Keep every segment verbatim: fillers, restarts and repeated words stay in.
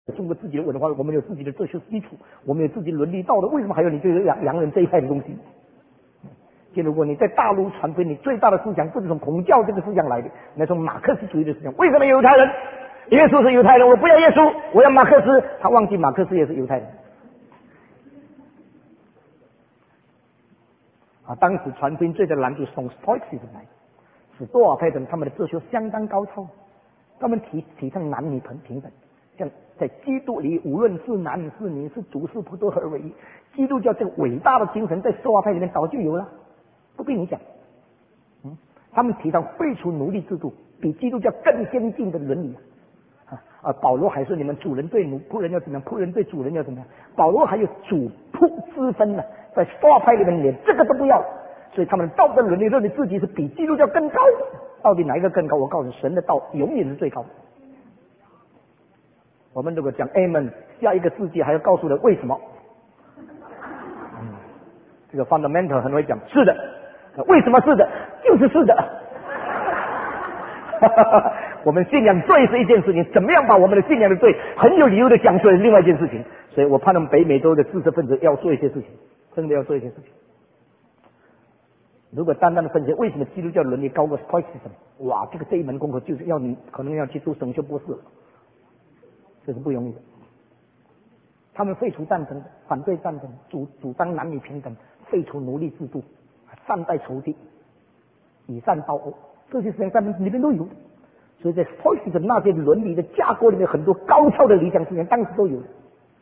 中国自己的文化，我们有自己的哲学基础，我们有自己的伦理道德，为什么还有你这个洋洋人这一派的东西？就如果你在大陆传播，你最大的思想不是从孔教这个思想来的，那从马克思主义的思想。为什么犹太人？耶稣是犹太人，我不要耶稣，我要马克思。他忘记马克思也是犹太人。啊，当时传福音最大的难处是从 Stoicism 来，使多少派人他们的哲学相当高超，他们提提倡男女平平等，像在基督里，无论是男是女是主是仆都合而为一。基督教这个伟大的精神在多少派里面早就有了。不跟你讲，嗯，他们提倡废除奴隶制度，比基督教更先进的伦理啊！啊，保罗还说你们主人对奴仆人要怎么样，仆人对主人要怎么样。保罗还有主仆之分呢，在佛派里面连这个都不要，所以他们的道德伦理认为自己是比基督教更高。到底哪一个更高？我告诉你，神的道永远是最高的。我们如果讲 Amen， 下一个世纪还要告诉人为什么？嗯，这个 fundamental 很会讲，是的。为什么是的？就是是的。我们信仰罪是一件事情，怎么样把我们的信仰的罪很有理由的讲出来是另外一件事情。所以我盼望北美洲的知识分子要做一些事情，真的要做一些事情。如果单单的分析为什么基督教伦理高过 Stoicism， 哇，这个这一门功课就是要你可能要去读神学博士，这是不容易的。他们废除战争，反对战争，主主张男女平等，废除奴隶制度。善待仇敌，以善报恶，这些事情在里面都有。所以在 Stoicism 那些伦理的架构里面，很多高超的理想思想当时都有的，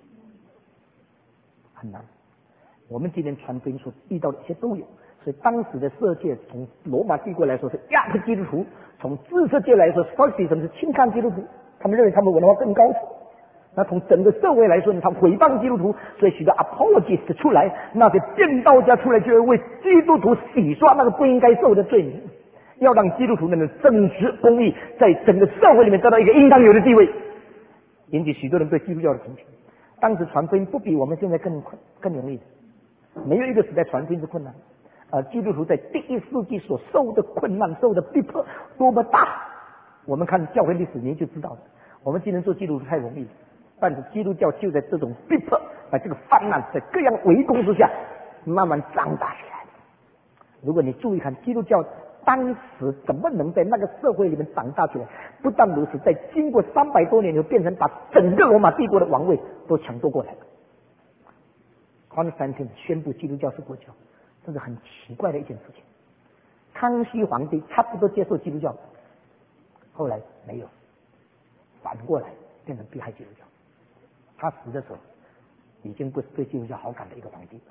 很难。我们今天传福音所遇到的一些都有。所以当时的世界，从罗马帝国来说是压迫基督徒，从知识界来说 Stoicism 是轻看基督徒，他们认为他们文化更高。那从整个社会来说呢，他诽谤基督徒，所以许多 apologists 出来，那些辩道家出来，就会为基督徒洗刷那个不应该受的罪名，要让基督徒们的正直公义在整个社会里面得到一个应当有的地位，引起许多人对基督教的同情。当时传福音不比我们现在更困更容易的，没有一个时代传福音是困难。而基督徒在第一世纪所受的困难、受的逼迫多么大，我们看教会历史你就知道了。我们今天做基督徒太容易了。但是基督教就在这种逼迫、在这个泛滥、在各样围攻之下，慢慢长大起来。如果你注意看基督教当时怎么能在那个社会里面长大起来，不但如此，在经过三百多年就变成把整个罗马帝国的王位都抢夺过来了。Constantine 宣布基督教是国教，这是很奇怪的一件事情。康熙皇帝差不多接受基督教，后来没有，反过来变成迫害基督教。他死的时候，已经不是对基督教好感的一个皇帝。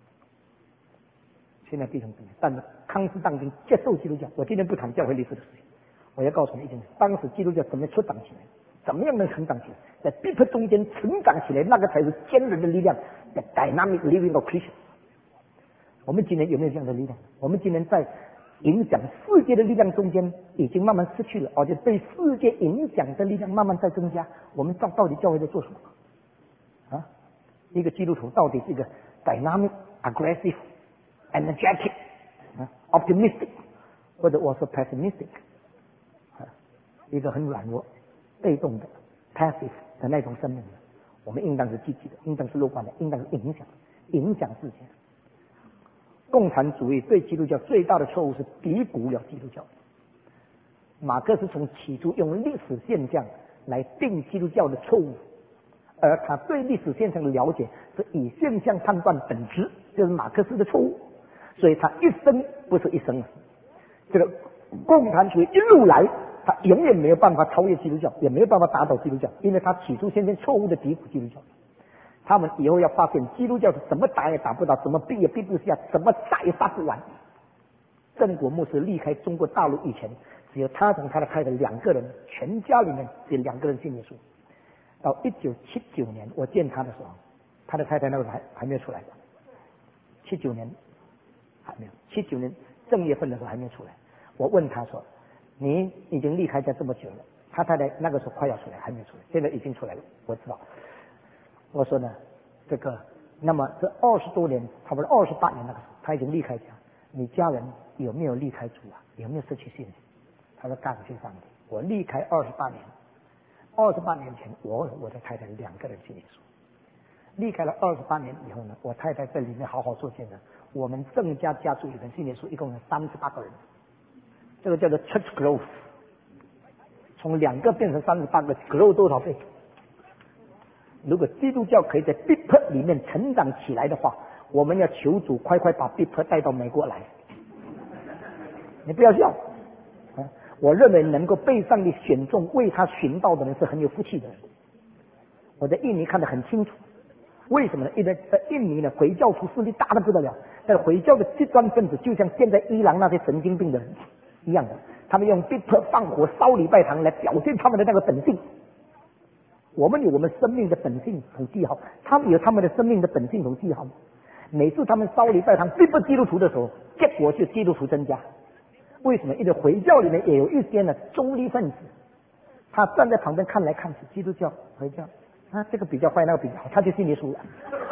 现在变成怎么样？但是康斯当丁接受基督教。我今天不谈教会历史的事情，我要告诉你一件事：当时基督教怎么出长起来，怎么样能成长起来，在逼迫中间成长起来，那个才是坚韧的力量。The dynamic living of Christian。我们今天有没有这样的力量？我们今天在影响世界的力量中间已经慢慢失去了，而且对世界影响的力量慢慢在增加。我们到到底教会在做什么？啊，一个基督徒到底是一个 dynamic, aggressive, energetic, 啊 optimistic， 或者我说 pessimistic， 啊，一个很软弱、被动的 passive 的那种生命。我们应当是积极的，应当是乐观的，应当是影响影响世界。共产主义对基督教最大的错误是低估了基督教。马克思从起初用历史现象来定基督教的错误，而他对历史现象的了解是以现象判断本质，就是马克思的错误。所以他一生不是一生啊，这个共产主义一路来，他永远没有办法超越基督教，也没有办法打倒基督教，因为他起初先前错误的低估基督教。他们以后要发现基督教是怎么打也打不倒，怎么逼也逼不下，怎么杀也杀不完。郑国牧师离开中国大陆以前，只有他同他的太太两个人，全家里面只有两个人信耶稣。到一九七九年我见他的时候，他的太太那个时候还还没有出来的，七九年还没有，七九年正月份的时候还没有出来。我问他说：“你已经离开家这么久了？”他太太那个时候快要出来，还没有出来，现在已经出来了，我知道。我说呢，这个，那么这二十多年，差不多二十八年那个时候，他已经离开家，你家人有没有离开主啊？有没有失去信心？他说感谢上帝，我离开二十八年， 二十八年前，我我的太太两个人信耶稣。离开了二十八年以后呢，我太太在里面好好做见证。我们郑家家族里面信耶稣一共有三十八个人，这个叫做 church growth， 从两个变成三十八个 ，grow 多少倍？如果基督教可以在 B I P 里面成长起来的话，我们要求主快快把 B I P 带到美国来。你不要笑，啊，我认为能够被上帝选中为他寻道的人是很有福气的人。我在印尼看得很清楚。为什么呢？因为在印尼呢，回教徒势力大得不得了，但回教的极端分子就像现在伊朗那些神经病的人一样的，他们用 B I P 放火烧礼拜堂来表现他们的那个本性。我们有我们生命的本性和记号，他们有他们的生命的本性和记号。每次他们烧礼拜堂 B I P 基督徒的时候，结果就基督徒增加。为什么？因为回教里面也有一些呢中立分子，他站在旁边看来看去，基督教、回教。啊，这个比较坏，那个比较好，他就信耶稣了。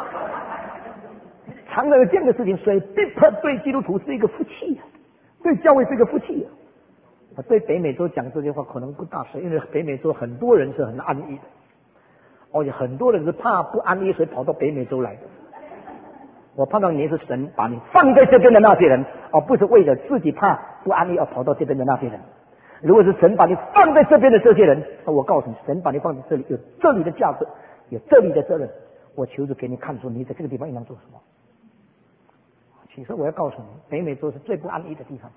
常常有这样的事情，所以 B I P 对基督徒是一个福气，对教会是一个福气。我对北美洲讲这句话可能不大适，因为北美洲很多人是很安逸的，而且很多人是怕不安逸，所以跑到北美洲来的。我盼望你是神把你放在这边的那些人，而不是为了自己怕不安逸而跑到这边的那些人。如果是神把你放在这边的这些人，我告诉你，神把你放在这里，有这里的价值，有这里的责任。我求着给你看出你在这个地方应当做什么。其实我要告诉你，北美洲是最不安逸的地方。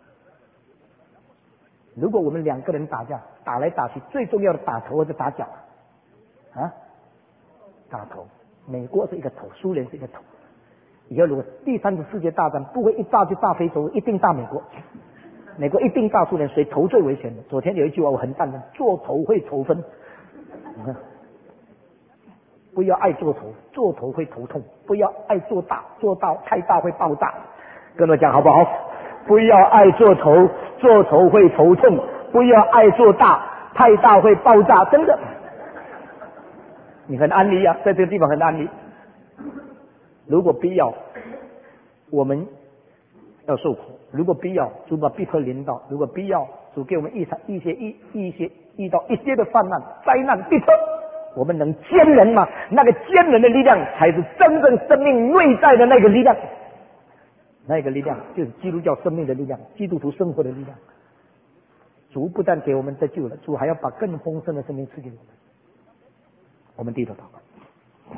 如果我们两个人打架，打来打去，最重要的打头或者打脚啊，打头。美国是一个头，苏联是一个头。以后如果第三次世界大战不会一炸就炸非洲，一定炸美国。美国一定大苏联，谁头最危险的？昨天有一句话我很赞成，做头会头分。不要爱做头，做头会头痛；不要爱做大，做大太大会爆炸。跟我讲好不好？不要爱做头，做头会头痛；不要爱做大，太大会爆炸。真的，你很安逸啊，在这个地方很安逸。如果必要，我们要受苦。如果必要，主把必可临到；如果必要，主给我们一场一些一一些遇到一些的患难、灾难、必特，我们能坚韧吗？那个坚韧的力量，才是真正生命内在的那个力量。那个力量就是基督教生命的力量，基督徒生活的力量。主不但给我们得救了，主还要把更丰盛的生命赐给我们。我们低头祷告。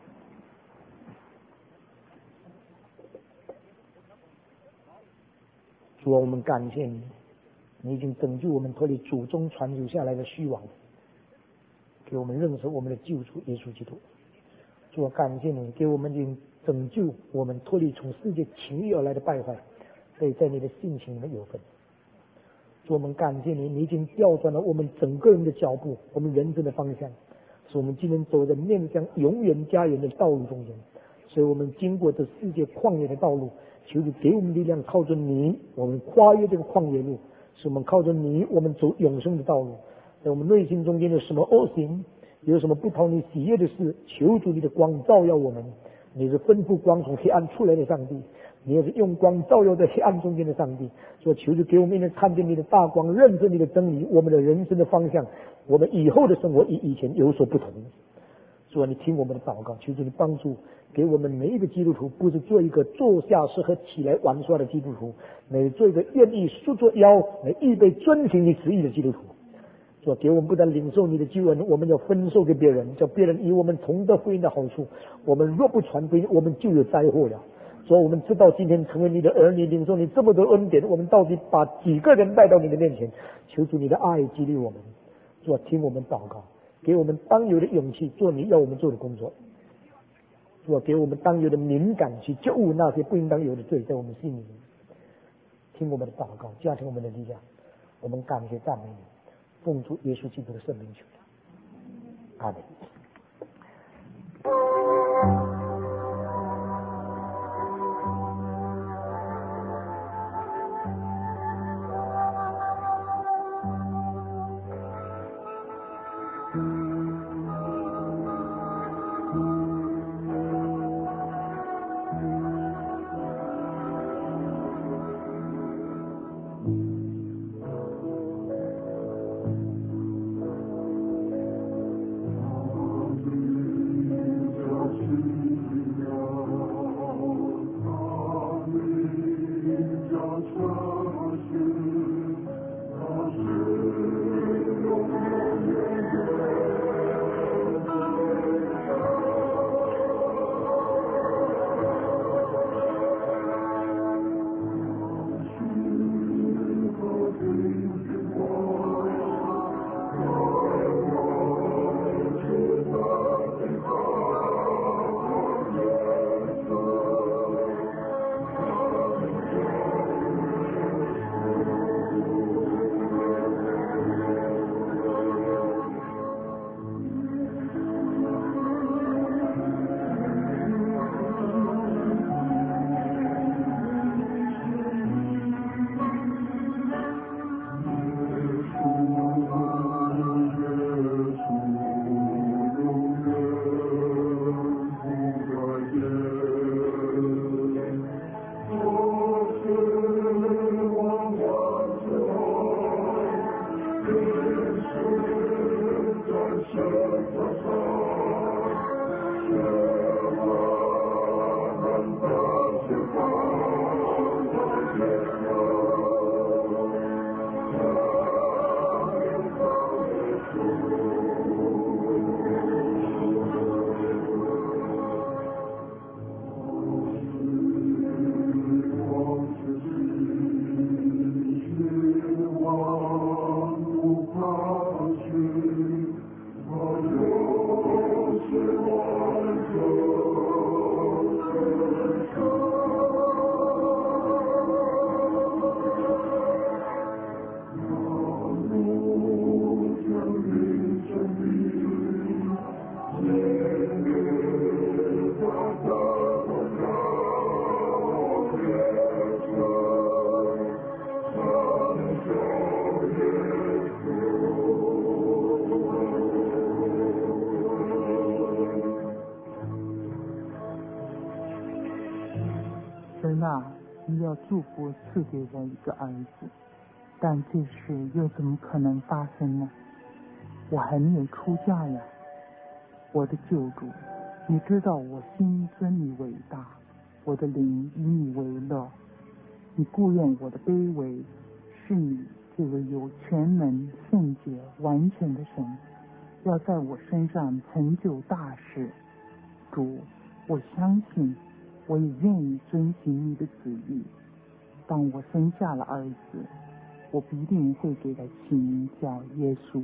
主啊，我们感谢你，你已经拯救我们脱离祖宗传留下来的虚妄，给我们认识我们的救主耶稣基督。主啊，感谢你给我们已经拯救我们脱离从世界情欲而来的败坏，所以在你的性情里面有份。主，我们感谢你，你已经调转了我们整个人的脚步，我们人生的方向，使我们今天走在面向永远家园的道路中间。所以我们经过这世界旷野的道路，求主给我们力量，靠着你，我们跨越这个旷野路，使我们靠着你，我们走永生的道路。在我们内心中间有什么恶行，有什么不讨你喜悦的事，求主你的光照耀我们。你是吩咐光从黑暗出来的上帝，你也是用光照耀在黑暗中间的上帝。所以求主给我们一能看见你的大光，认识你的真理，我们的人生的方向，我们以后的生活与以前有所不同。主啊，你听我们的祷告，求主你帮助给我们每一个基督徒，不是做一个坐下适合起来玩耍的基督徒，乃是做一个愿意束着腰来预备遵行你旨意的基督徒。主啊，给我们不但领受你的救恩，我们要分授给别人，叫别人以我们同得福音的好处。我们若不传福音，我们就有灾祸了。所以我们知道今天成为你的儿女，领受你这么多恩典，我们到底把几个人带到你的面前？求主你的爱激励我们。主啊，听我们祷告，给我们当有的勇气做你要我们做的工作。主啊，给我们当有的敏感去救悟那些不应当有的罪在我们心里面。听我们的祷告，加强我们的力量。我们感谢赞美你，奉主耶稣基督的圣名求。阿门。 神啊，你要祝福赐给我一个儿子，但这事又怎么可能发生呢？我还没有出嫁呀。我的救主，你知道我心尊你伟大，我的灵以你为乐。你顾念我的卑微，是你这位有全能、圣洁、完全的神，要在我身上成就大事。主，我相信，我也愿意遵行你的旨意。当我生下了儿子，我必定会给他起名叫耶稣。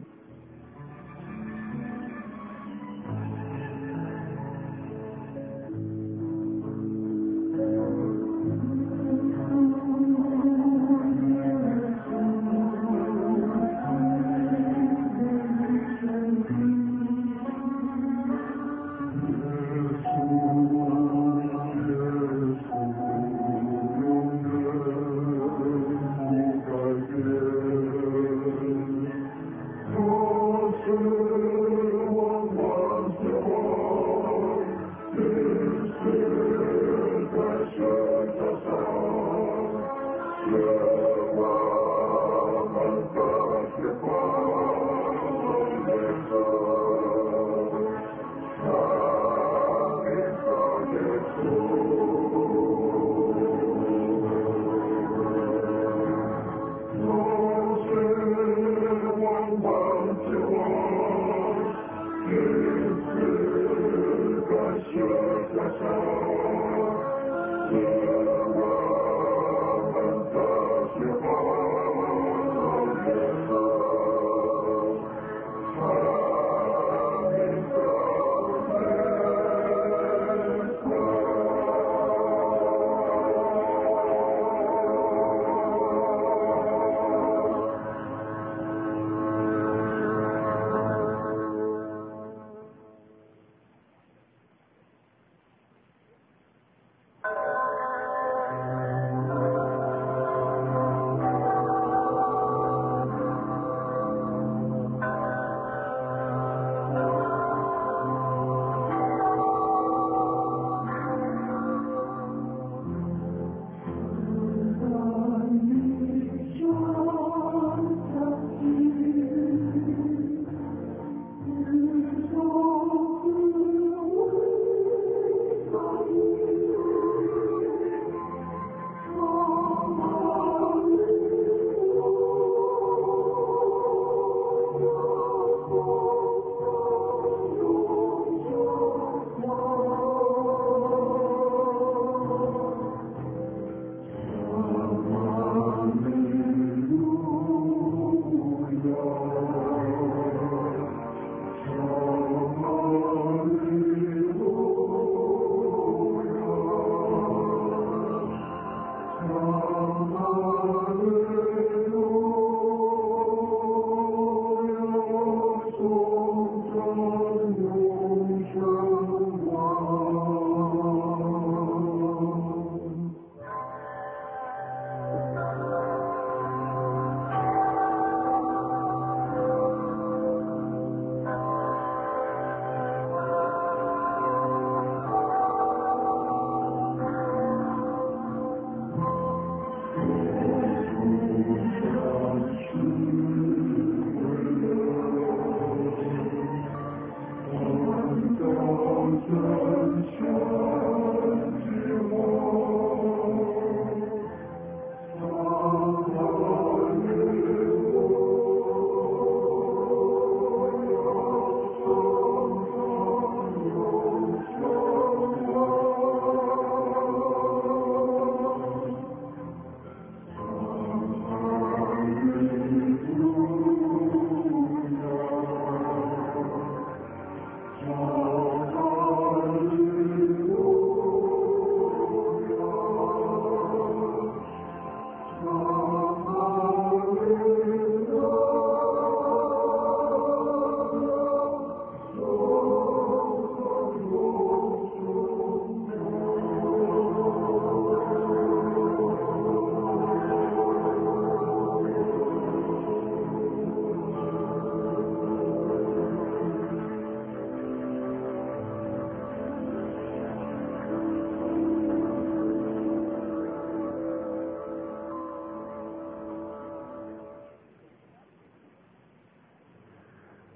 Hallelujah.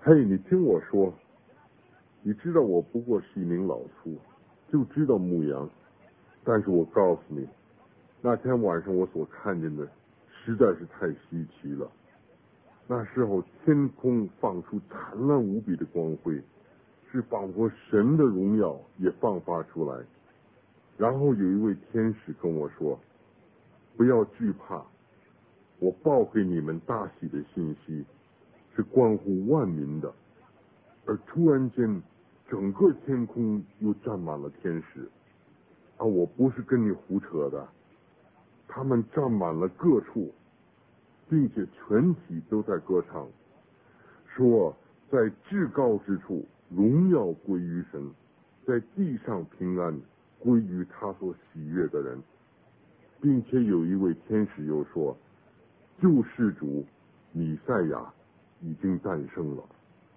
嘿，你听我说，你知道我不过是一名老粗，就知道牧羊，但是我告诉你，那天晚上我所看见的实在是太稀奇了。那时候天空放出灿烂无比的光辉，是仿佛神的荣耀也放发出来。然后有一位天使跟我说，不要惧怕，我报给你们大喜的信息，是关乎万民的。而突然间整个天空又站满了天使啊！我不是跟你胡扯的，他们站满了各处，并且全体都在歌唱，说在至高之处荣耀归于神，在地上平安归于他所喜悦的人。并且有一位天使又说，救世主弥赛亚已经诞生了。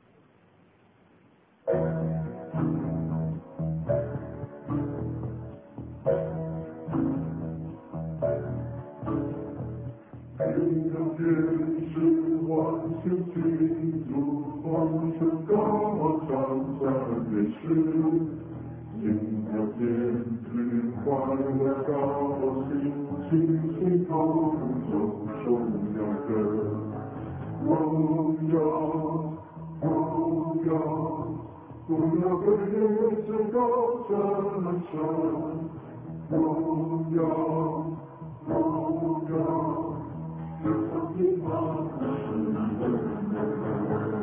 听着天使万星进入黄尘高唱赞美诗，听着天使快乐高兴，轻轻同奏颂扬歌，荣耀荣耀荣耀归于至高真神，荣耀荣耀天上的马是人的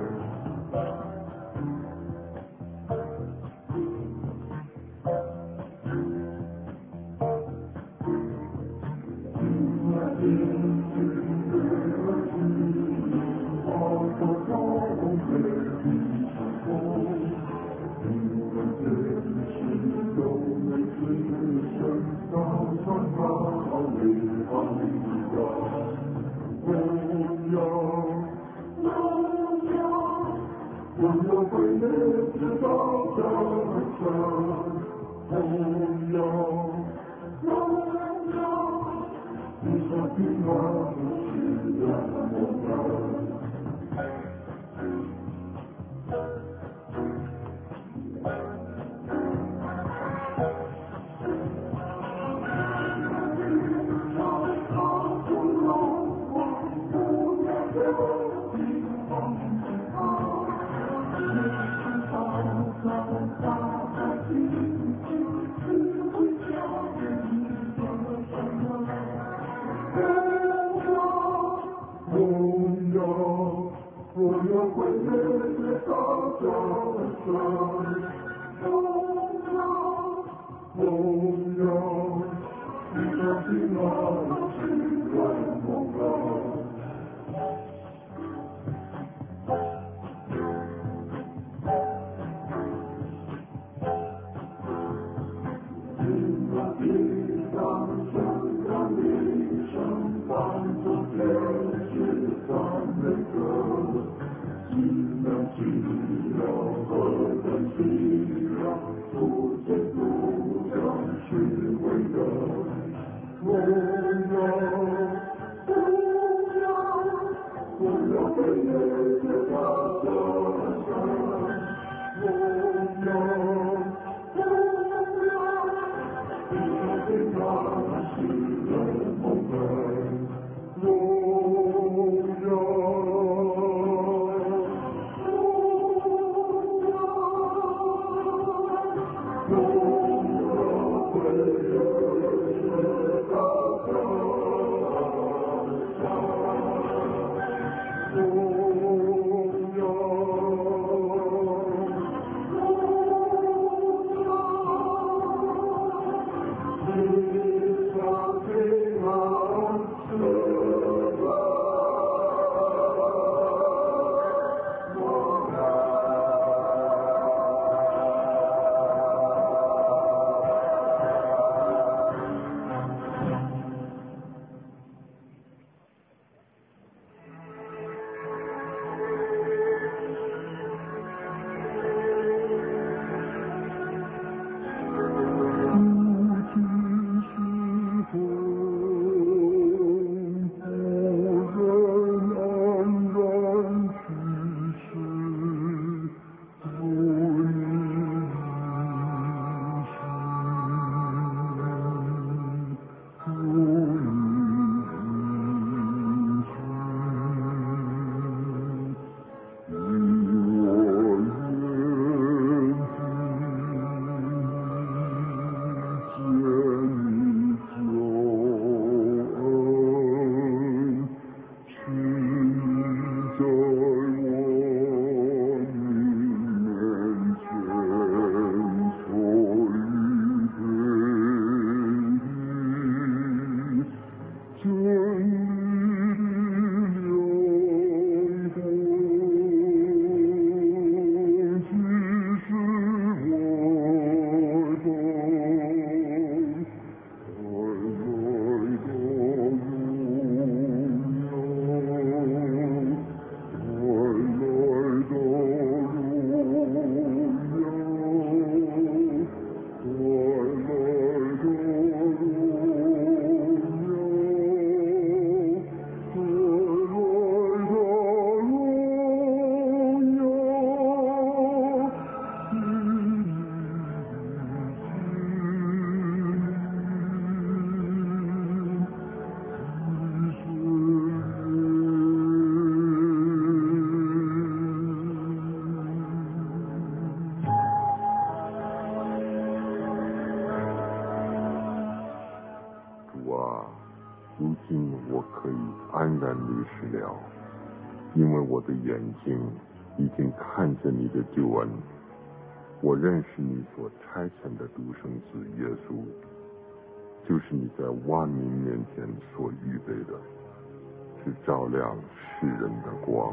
我可以安然离世了，因为我的眼睛已经看见你的救恩。我认识你所差遣的独生子耶稣，就是你在万民面前所预备的，是照亮世人的光。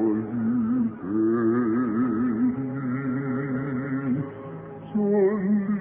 Son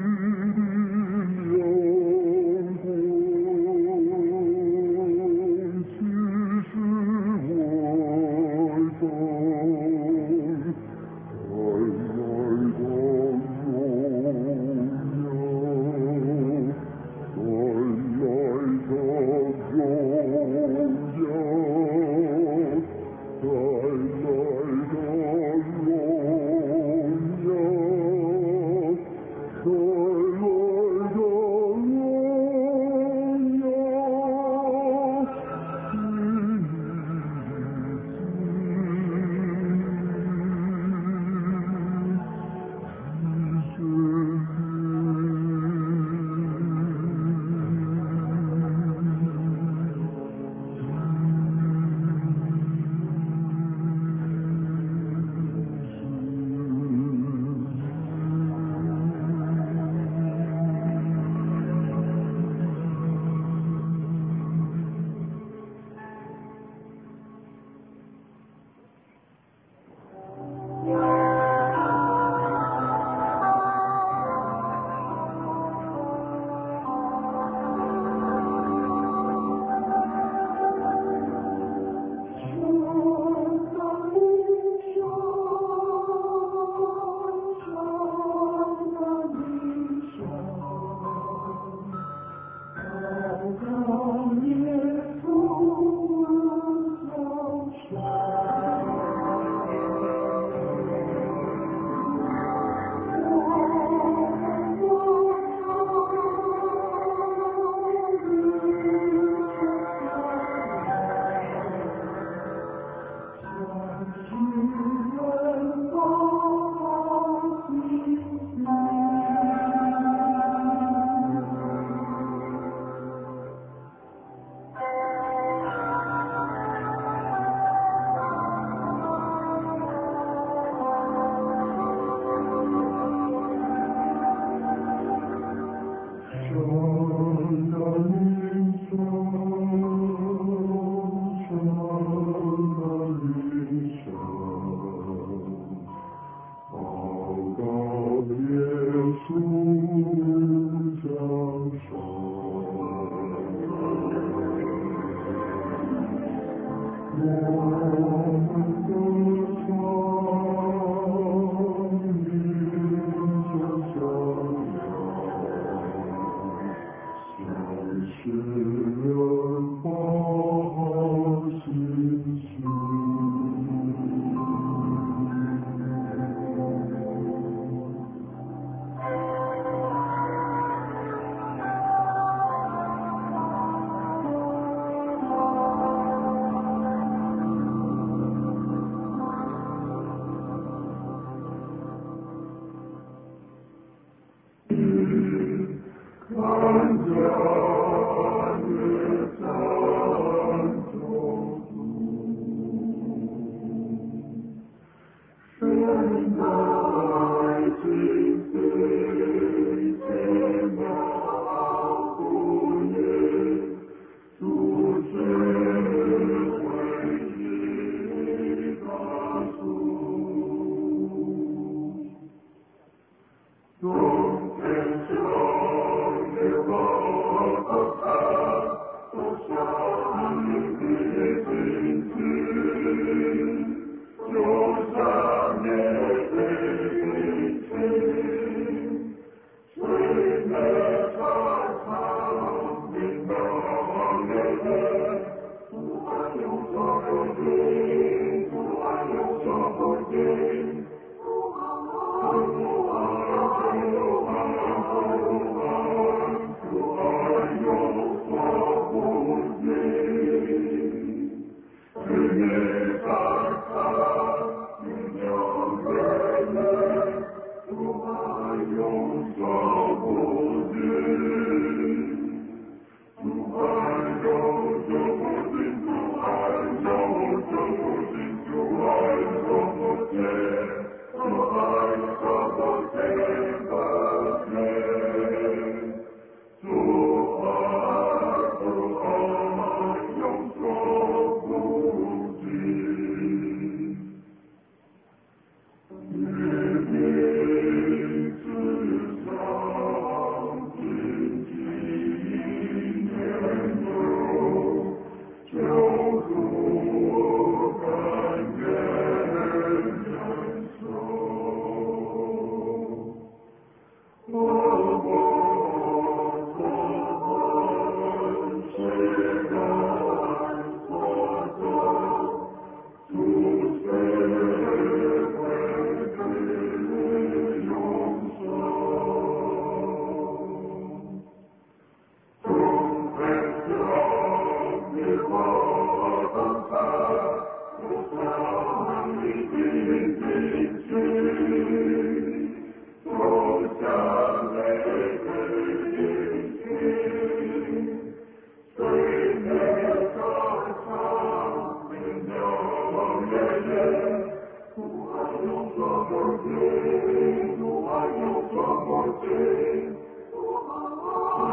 Thank you.